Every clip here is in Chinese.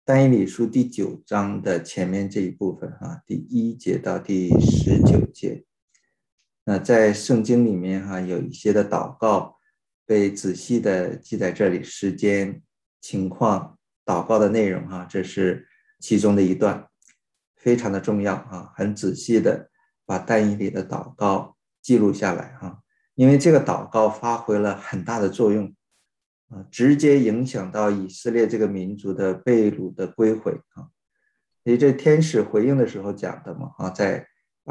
但以理书第9章的前面这一部分第1节到第19节。那在圣经里面有一些的祷告被仔细的记在这里，时间、情况、祷告的内容这是其中的一段，非常的重要很仔细的把但以理的祷告记录下来因为这个祷告发挥了很大的作用直接影响到以色列这个民族的被掳的归回所以这天使回应的时候讲的嘛在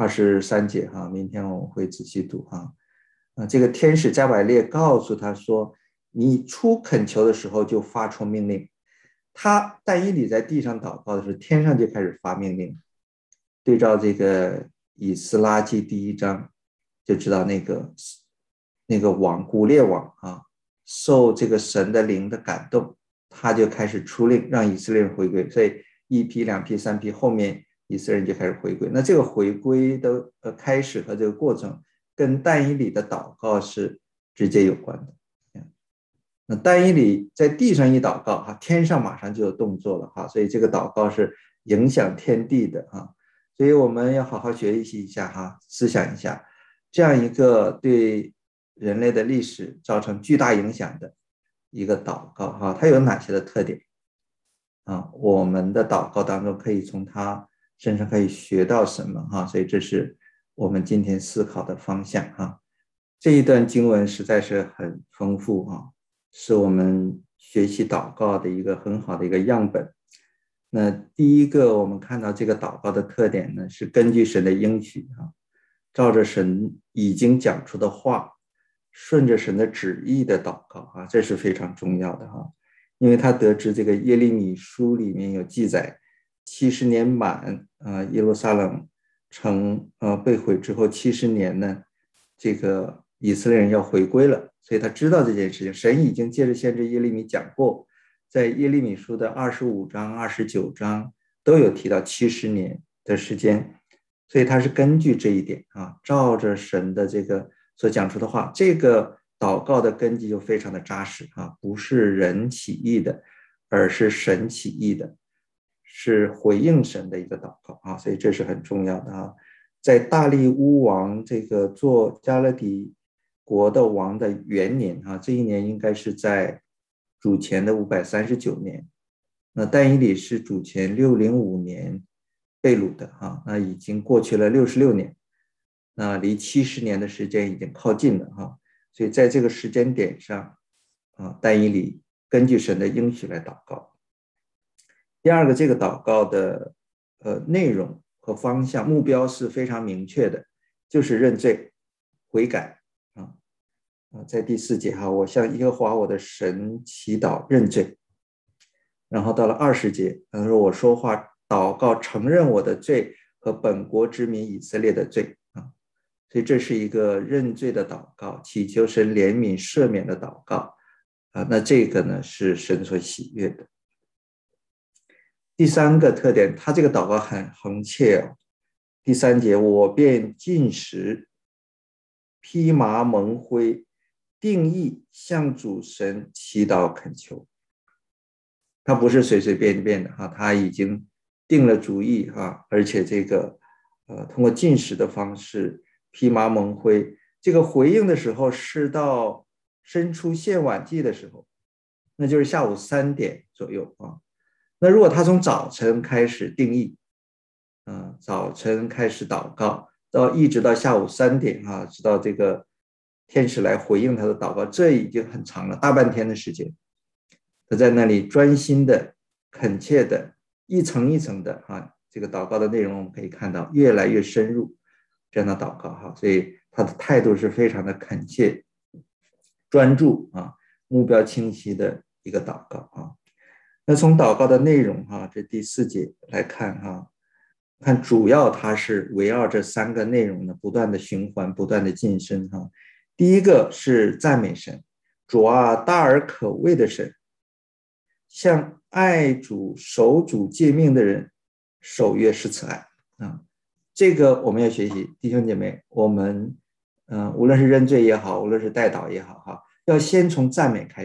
23节明天我们会仔细读这个天使加百列告诉他说，你出恳求的时候就发出命令。但以理在地上祷告的时候，天上就开始发命令。对照这个以斯拉记第1章，就知道那个王古列王受这个神的灵的感动，他就开始出令让以色列人回归。所以1批、2批、3批，后面以色列人就开始回归。那这个回归的开始和这个过程跟但以理的祷告是直接有关的。那但以理在地上一祷告天上马上就有动作了所以这个祷告是影响天地的所以我们要好好学习一下思想一下这样一个对人类的历史造成巨大影响的一个祷告它有哪些的特点我们的祷告当中可以从它身上可以学到什么所以这是我们今天思考的方向这一段经文实在是很丰富是我们学习祷告的一个很好的一个样本。那第一个我们看到这个祷告的特点呢，是根据神的应许照着神已经讲出的话，顺着神的旨意的祷告这是非常重要的因为他得知这个耶利米书里面有记载70年满耶路撒冷城被毁之后70年呢，这个以色列人要回归了，所以他知道这件事情。神已经借着先知耶利米讲过，在耶利米书的25章、29章都有提到70年的时间，所以他是根据这一点照着神的这个所讲出的话，这个祷告的根基就非常的扎实不是人起意的，而是神起意的，是回应神的一个祷告所以这是很重要的在大利乌王这个做加勒底国的王的元年这一年应该是在主前的539年，那但以理是主前605年被掳的那已经过去了66年，那离70年的时间已经靠近了所以在这个时间点上但以理根据神的应许来祷告。第二个，这个祷告的内容和方向目标是非常明确的，就是认罪悔改在第4节我向耶和华我的神祈祷认罪。然后到了20节他说我说话祷告承认我的罪和本国之民以色列的罪所以这是一个认罪的祷告，祈求神怜悯赦免的祷告那这个呢是神所喜悦的。第3个特点，他这个祷告很恒切第3节，我便禁食披麻蒙灰，定义向主神祈祷恳求。他不是随随便便的他已经定了主意而且这个通过禁食的方式披麻蒙灰，这个回应的时候是到申出献晚祭的时候，那就是下午3点左右那如果他从早晨开始定义早晨开始祷告一直到下午3点直到这个天使来回应他的祷告，这已经很长了，大半天的时间。他在那里专心的恳切的一层一层的这个祷告的内容我们可以看到越来越深入这样的祷告所以他的态度是非常的恳切专注目标清晰的一个祷告那从祷告的内容这第4节来看看主要它是围绕这3个内容呢不断的循环，不断的晋升第一个是赞美神，主大而可畏的神，向爱主守主诫命的人守约施慈爱这个我们要学习，弟兄姐妹，我们无论是认罪也好，无论是代祷也好要先从赞美开始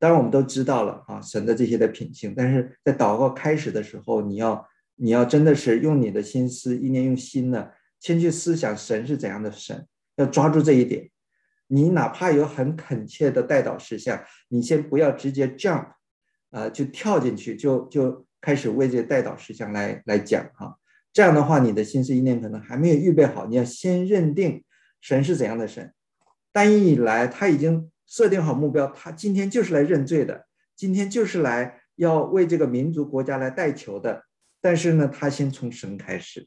当然我们都知道了啊，神的这些的品性，但是在祷告开始的时候，你要真的是用你的心思意念，用心呢，先去思想神是怎样的神，要抓住这一点。你哪怕有很恳切的代祷事项，你先不要直接 jump，就跳进去，就开始为这代祷事项来讲哈。这样的话，你的心思意念可能还没有预备好，你要先认定神是怎样的神。但一来他已经设定好目标，他今天就是来认罪的，今天就是来要为这个民族国家来代求的。但是呢，他先从神开始。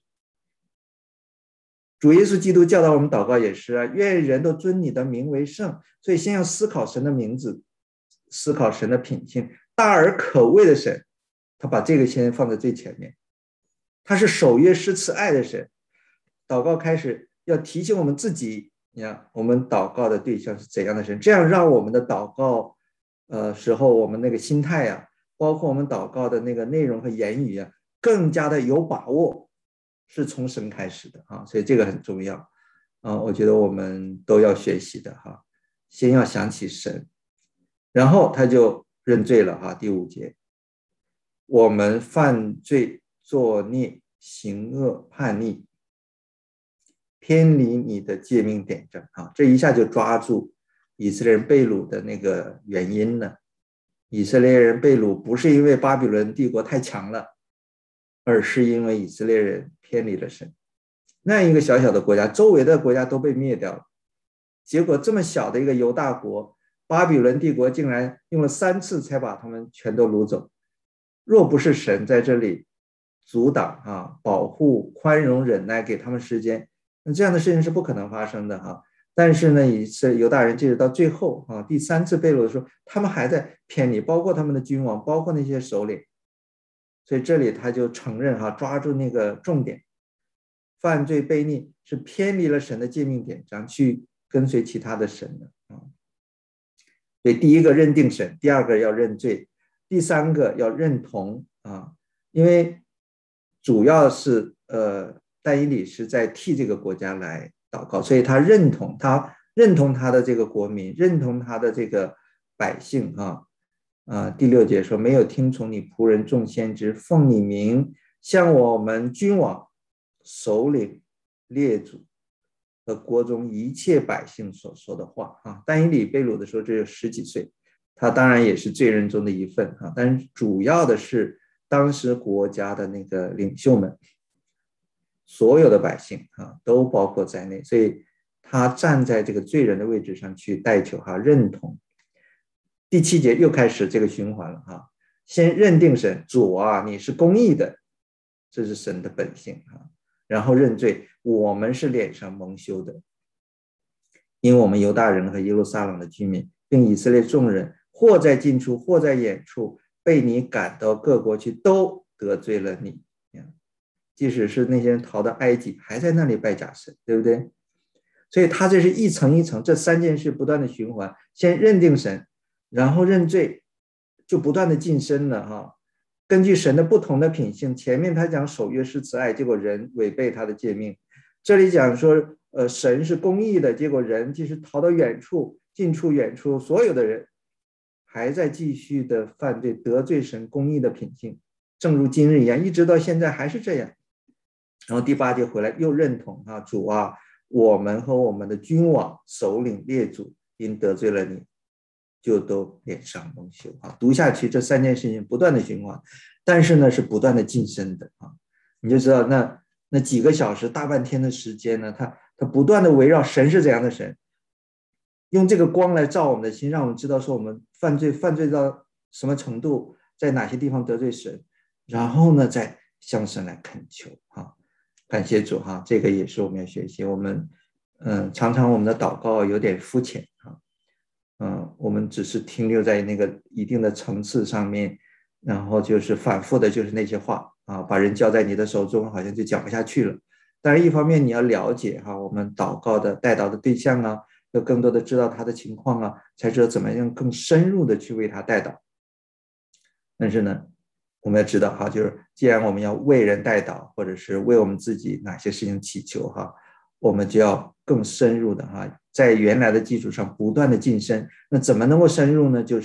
主耶稣基督教导我们祷告也是啊，愿人都尊你的名为圣，所以先要思考神的名字，思考神的品性，大而可畏的神，他把这个先放在最前面。他是守约施慈爱的神。祷告开始要提醒我们自己，你看我们祷告的对象是怎样的神，这样让我们的祷告时候我们那个心态啊，包括我们祷告的那个内容和言语啊，更加的有把握，是从神开始的啊，所以这个很重要啊，我觉得我们都要学习的哈。先要想起神，然后他就认罪了哈。第5节，我们犯罪作孽行恶叛逆，偏离你的诫命典章啊，这一下就抓住以色列人被掳的那个原因了。以色列人被掳不是因为巴比伦帝国太强了，而是因为以色列人偏离了神。那一个小小的国家，周围的国家都被灭掉了，结果这么小的一个犹大国，巴比伦帝国竟然用了3次才把他们全都掳走。若不是神在这里阻挡啊、保护、宽容、忍耐，给他们时间，那这样的事情是不可能发生的哈。但是呢，犹大人即使到最后啊，第3次被掳的时候，他们还在偏离，包括他们的君王，包括那些首领。所以这里他就承认哈，抓住那个重点，犯罪悖逆是偏离了神的诫命典章，去跟随其他的神的啊。所以第一个认定神，第2个要认罪，第3个要认同啊，因为主要是但以理是在替这个国家来祷告，所以他认同他的这个国民，认同他的这个百姓啊。第6节说，没有听从你仆人众先知奉你名向我们君王、首领、列祖和国中一切百姓所说的话啊。但以理被掳的时候只有10几岁，他当然也是罪人中的一份啊，但是主要的是当时国家的那个领袖们，所有的百姓啊都包括在内，所以他站在这个罪人的位置上去代求哈，认同。第7节又开始这个循环了哈，先认定神，主啊，你是公义的，这是神的本性哈。然后认罪，我们是脸上蒙羞的，因为我们犹大人和耶路撒冷的居民，并以色列众人，或在近处，或在远处，被你赶到各国去，都得罪了你。即使是那些人逃到埃及，还在那里拜假神，对不对？所以他这是一层一层，这3件事不断的循环，先认定神，然后认罪，就不断的晋升了哈。根据神的不同的品性，前面他讲守约施慈爱，结果人违背他的诫命；这里讲说神是公义的，结果人即使逃到远处、近处、远处，所有的人还在继续的犯罪，得罪神公义的品性，正如今日一样，一直到现在还是这样。然后第8节回来又认同啊，主啊，我们和我们的君王、首领、列祖因得罪了你，就都脸上蒙羞啊。读下去，这3件事情不断的循环，但是呢是不断的晋升的啊。你就知道那几个小时、大半天的时间呢，他不断的围绕神是怎样的神，用这个光来照我们的心，让我们知道说我们犯罪到什么程度，在哪些地方得罪神，然后呢再向神来恳求啊。感谢主哈，这个也是我们要学习。我们常常我们的祷告有点肤浅我们只是停留在那个一定的层次上面，然后就是反复的就是那些话啊，把人交在你的手中，好像就讲不下去了。但是一方面你要了解哈，我们祷告的代祷的对象啊，要更多的知道他的情况啊，才知道怎么样更深入的去为他代祷。但是呢，我们要知道哈，就是既然我们要为人代祷，或者是为我们自己哪些事情祈求哈，我们就要更深入的哈，在原来的基础上不断的晋升。那怎么能够深入呢？就是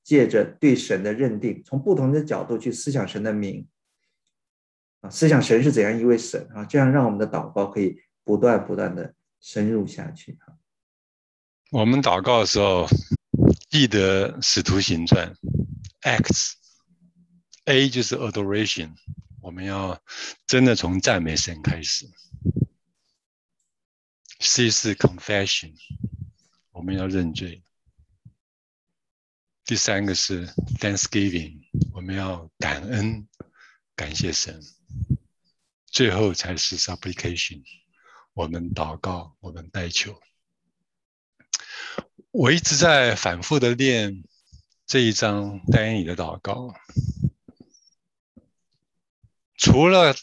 借着对神的认定，从不同的角度去思想神的名思想神是怎样一位神这样让我们的祷告可以不断的深入下去我们祷告的时候，记得使徒行传 Acts，A 就是 adoration， 我们要真的从赞美神开始。C 是 confession， 我们要认罪。第三个是 Thanksgiving， 我们要感恩，感谢神。最后才是 supplication， 我们祷告，我们代求。我一直在反复的练这一章但以理的祷告，除了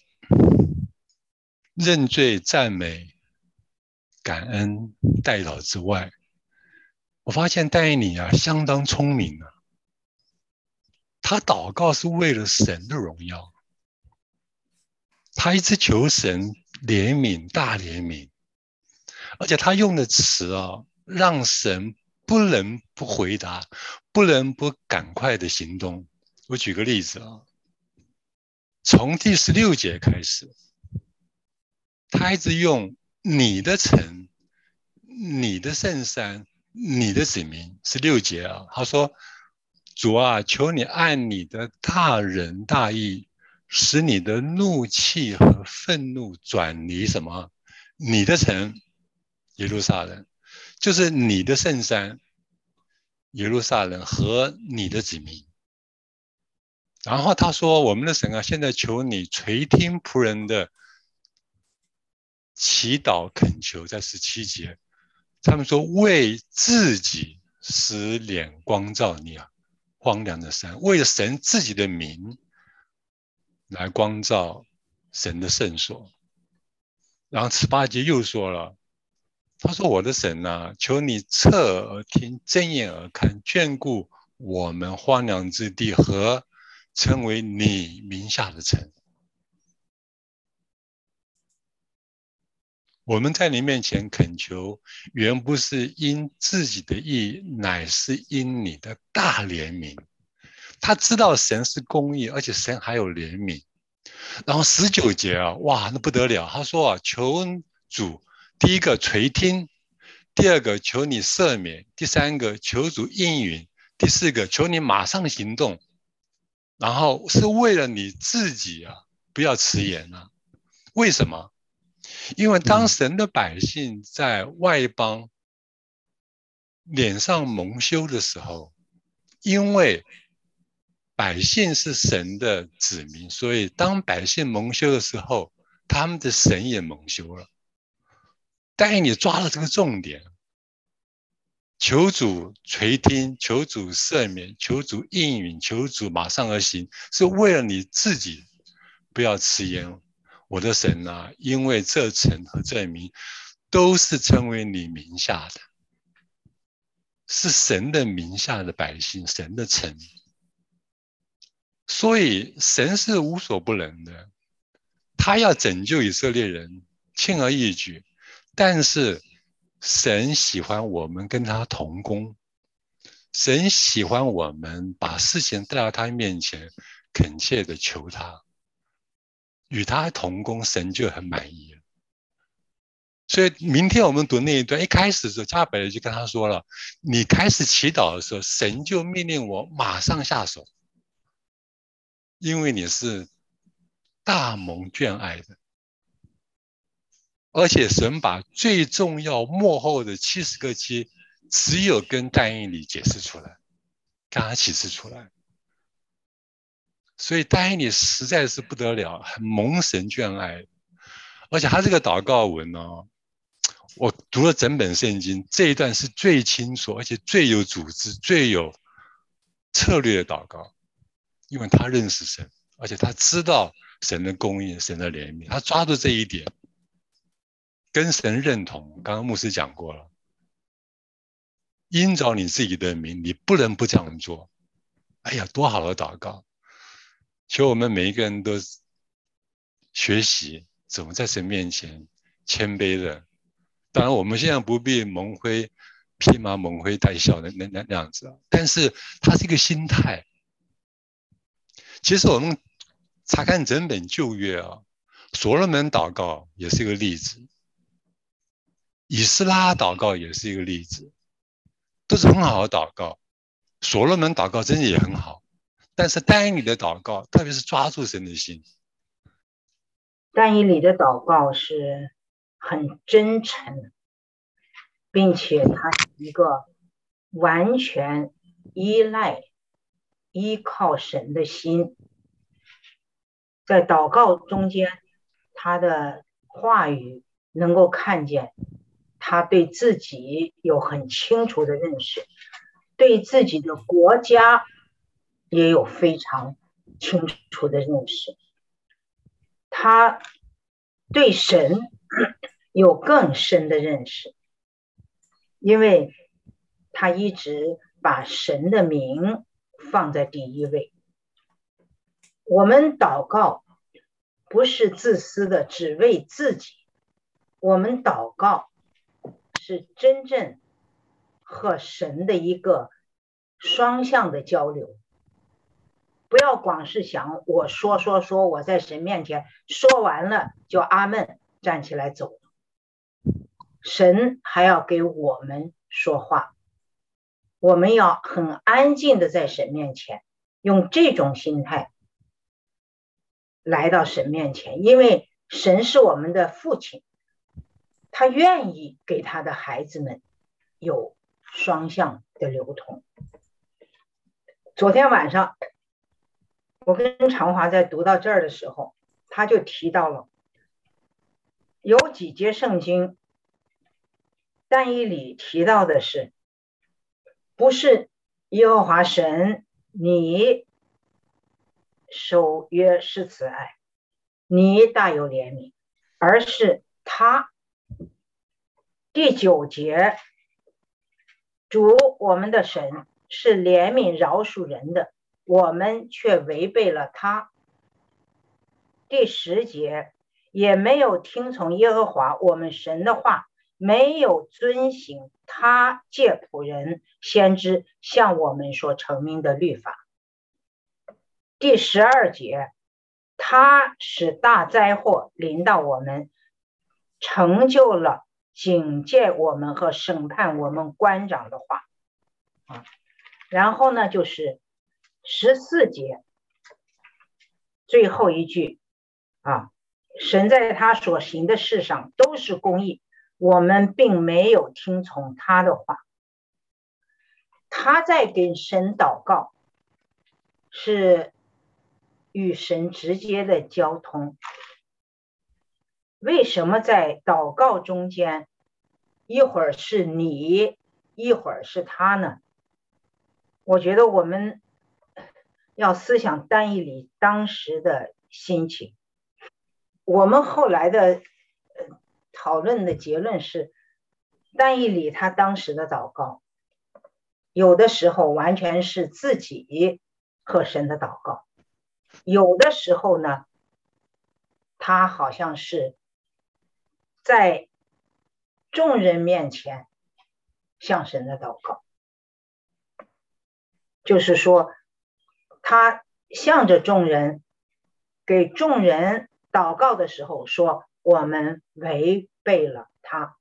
认罪、赞美、感恩、代祷之外，我发现但以理相当聪明他祷告是为了神的荣耀，他一直求神怜悯、大怜悯，而且他用的词让神不能不回答，不能不赶快的行动。我举个例子从第16节开始，他一直用你的城、你的圣山、你的子民，16节他说主求你按你的大仁大义，使你的怒气和愤怒转离什么？你的城耶路撒冷，就是你的圣山耶路撒冷和你的子民。然后他说我们的神现在求你垂听仆人的祈祷恳求，在17节他们说为自己使脸光照你荒凉的山，为了神自己的名来光照神的圣所。然后18节又说了，他说我的神求你侧耳听，睁眼而看，眷顾我们荒凉之地和成为你名下的城。我们在你面前恳求，原不是因自己的义，乃是因你的大怜悯。他知道神是公义，而且神还有怜悯。然后19节哇，那不得了！他说求主，第一个垂听，第二个求你赦免，第三个求主应允，第四个求你马上行动。然后是为了你自己不要迟延为什么？因为当神的百姓在外邦脸上蒙羞的时候，因为百姓是神的子民，所以当百姓蒙羞的时候，他们的神也蒙羞了。但是你抓了这个重点，求主垂听，求主赦免，求主应允，求主马上而行，是为了你自己不要迟延。我的神因为这城和这民都是称为你名下的，是神的名下的百姓，神的城，所以神是无所不能的，他要拯救以色列人轻而易举，但是神喜欢我们跟他同工，神喜欢我们把事情带到他面前，恳切的求他，与他同工，神就很满意了。所以明天我们读那一段，一开始的时候，加百列就跟他说了，你开始祈祷的时候，神就命令我马上下手，因为你是大蒙眷爱的，而且神把最重要幕后的70个期，只有跟但以理解释出来，跟他启示出来。所以但以理实在是不得了，很蒙神眷爱，而且他这个祷告文我读了整本圣经，这一段是最清楚，而且最有组织、最有策略的祷告，因为他认识神，而且他知道神的公义、神的怜悯，他抓住这一点，跟神认同。刚刚牧师讲过了，因着你自己的名，你不能不这样做。哎呀，多好的祷告！求我们每一个人都学习怎么在神面前谦卑的。当然，我们现在不必蒙灰披麻蒙灰带笑的那样子，但是它是一个心态。其实我们查看整本旧约啊，所罗门祷告也是一个例子，以斯拉祷告也是一个例子，都是很好的祷告。所罗门祷告真的也很好，但是但以理的祷告，特别是抓住神的心。 但以理的祷告是很真诚，并且他是一个完全依靠神的心，在祷告中间，他的话语能够看见他对自己有很清楚的认识，对自己的国家也有非常清楚的认识，他对神有更深的认识，因为他一直把神的名放在第一位。我们祷告不是自私的，只为自己，我们祷告是真正和神的一个双向的交流。不要光是想我说，我在神面前说完了就阿们，站起来走。神还要给我们说话，我们要很安静的在神面前，用这种心态来到神面前，因为神是我们的父亲，他愿意给他的孩子们有双向的流通。昨天晚上我跟长华在读到这儿的时候，他就提到了有几节圣经，但以理提到的是，不是耶和华神你守约施慈爱，你大有怜悯，而是他。第9节，主我们的神是怜悯饶恕人的，我们却违背了他。第10节，也没有听从耶和华我们神的话，没有遵行他借仆人先知向我们所成名的律法。第12节，他使大灾祸临到我们，成就了警戒我们和审判我们官长的话。然后呢，就是14节最后一句神在他所行的事上都是公义，我们并没有听从他的话。他在跟神祷告，是与神直接的交通。为什么在祷告中间一会儿是你，一会儿是他呢？我觉得我们要思想但以理当时的心情。我们后来的讨论的结论是，但以理他当时的祷告，有的时候完全是自己和神的祷告，有的时候呢，他好像是在众人面前向神的祷告，就是说他向着众人，给众人祷告的时候说，我们违背了他。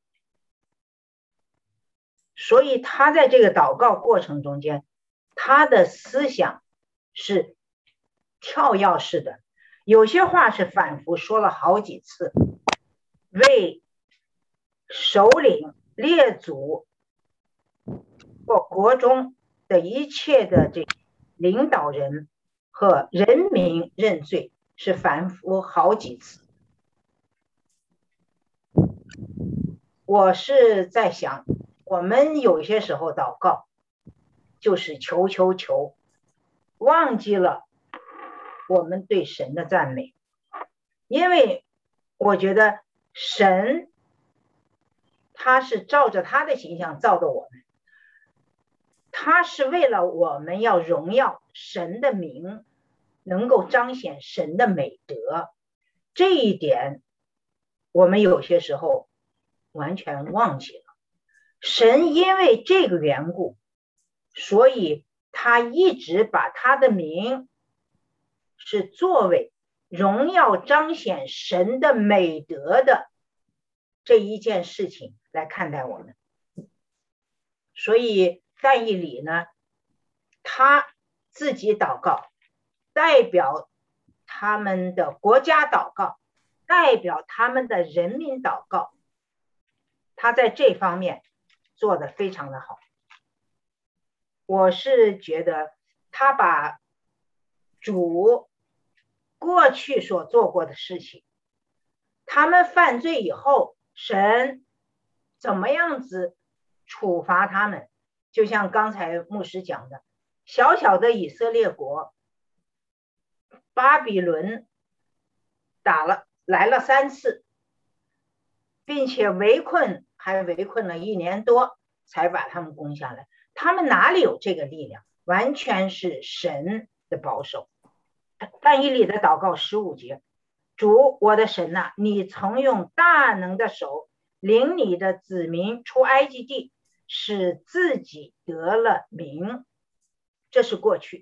所以他在这个祷告过程中间，他的思想是跳跃式的，有些话是反复说了好几次，为首领、列祖或国中的一切的这领导人和人民认罪，是反复好几次。我是在想，我们有些时候祷告就是求，忘记了我们对神的赞美，因为我觉得神他是照着他的形象造的我们，他是为了我们要荣耀神的名，能够彰显神的美德，这一点我们有些时候完全忘记了。 神因为这个缘故，所以他一直把他的名是作为荣耀彰显神的美德的这一件事情来看待我们。所以但以理呢，他自己祷告，代表他们的国家祷告，代表他们的人民祷告，他在这方面做得非常的好。我是觉得他把主过去所做过的事情，他们犯罪以后，神怎么样子处罚他们，就像刚才牧师讲的，小小的以色列国，巴比伦来了3次，并且还围困了1年多，才把他们攻下来。他们哪里有这个力量？完全是神的保守。但以理的祷告15节，主我的神啊，你曾用大能的手领你的子民出埃及地，使自己得了名。这是过去。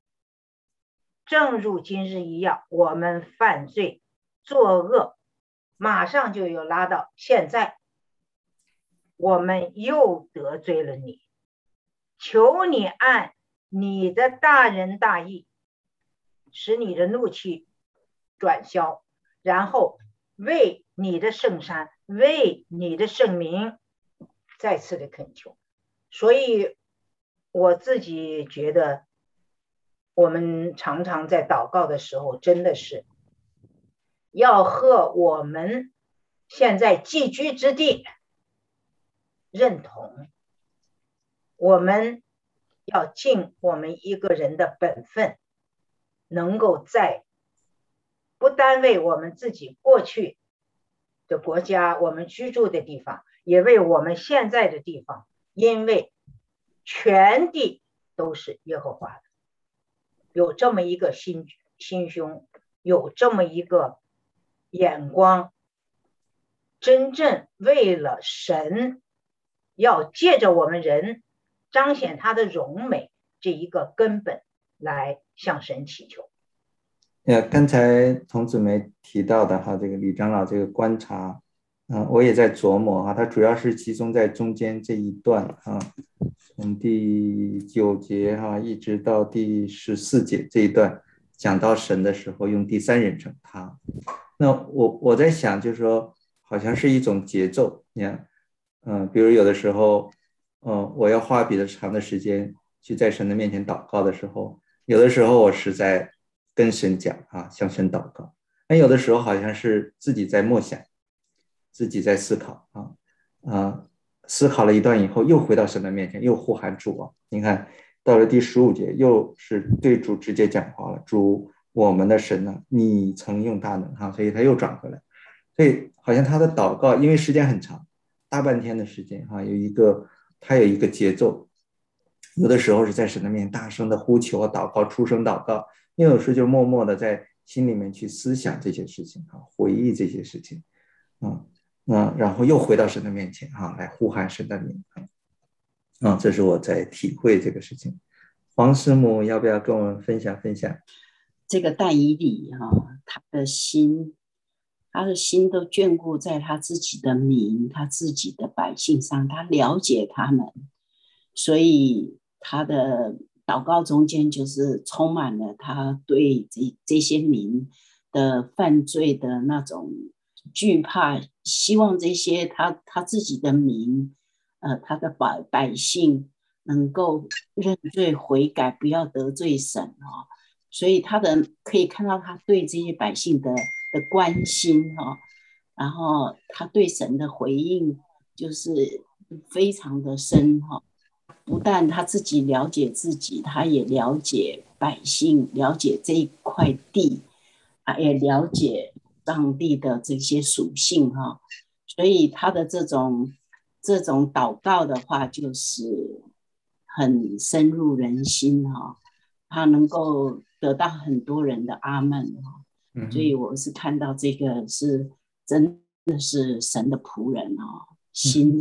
正如今日一样，我们犯罪作恶，马上就有拉到现在，我们又得罪了你，求你按你的大仁大义，使你的怒气转消，然后为你的圣山，为你的圣名再次的恳求。所以我自己觉得，我们常常在祷告的时候，真的是要和我们现在寄居之地认同，我们要尽我们一个人的本分，能够在不单为我们自己过去的国家，我们居住的地方，也为我们现在的地方，因为全地都是耶和华的，有这么一个心胸，有这么一个眼光，真正为了神要借着我们人彰显他的荣美这一个根本来向神祈求。 刚才童子梅提到的这个李长老这个观察，我也在琢磨它主要是集中在中间这一段从第9节一直到第14节这一段，讲到神的时候用第3人称他。那我在想，就是说好像是一种节奏，你看，比如有的时候，我要花比较长的时间去在神的面前祷告的时候，有的时候我是在跟神讲向神祷告，那有的时候好像是自己在默想，自己在思考思考了一段以后，又回到神的面前，又呼喊主你看到了第15节，又是对主直接讲话了，主我们的神啊，你曾用大能所以他又转回来，所以好像他的祷告因为时间很长，大半天的时间他有一个节奏，有的时候是在神的面前大声的呼求祷告，出声祷告，有时就默默的在心里面去思想这些事情回忆这些事情然后又回到神的面前来呼喊神的名这是我在体会这个事情。黄师母要不要跟我们分享分享？ 这个但以理他的心都眷顾在他自己的民，他自己的百姓上，他了解他们，所以他的祷告中间就是充满了他对这些民的犯罪的那种惧怕，希望这些他自己的民他的百姓能够认罪悔改，不要得罪神所以可以看到他对这些百姓的关心然后他对神的回应就是非常的深不但他自己了解自己，他也了解百姓，了解这一块地也了解上帝的这些属性所以他的这种祷告的话，就是很深入人心他能够得到很多人的阿们所以我是看到这个是真的是神的仆人心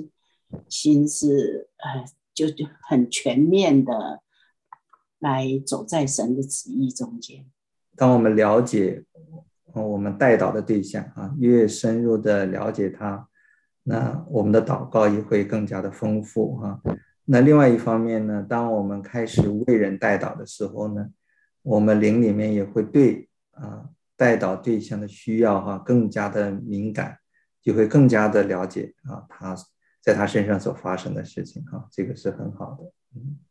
心是就很全面的来走在神的旨意中间。 当我们了解我们带祷的对象越深入的了解他，那我们的祷告也会更加的丰富那另外一方面呢，当我们开始为人带祷的时候呢，我们灵里面也会对带祷对象的需要更加的敏感，就会更加的了解他在他身上所发生的事情这个是很好的。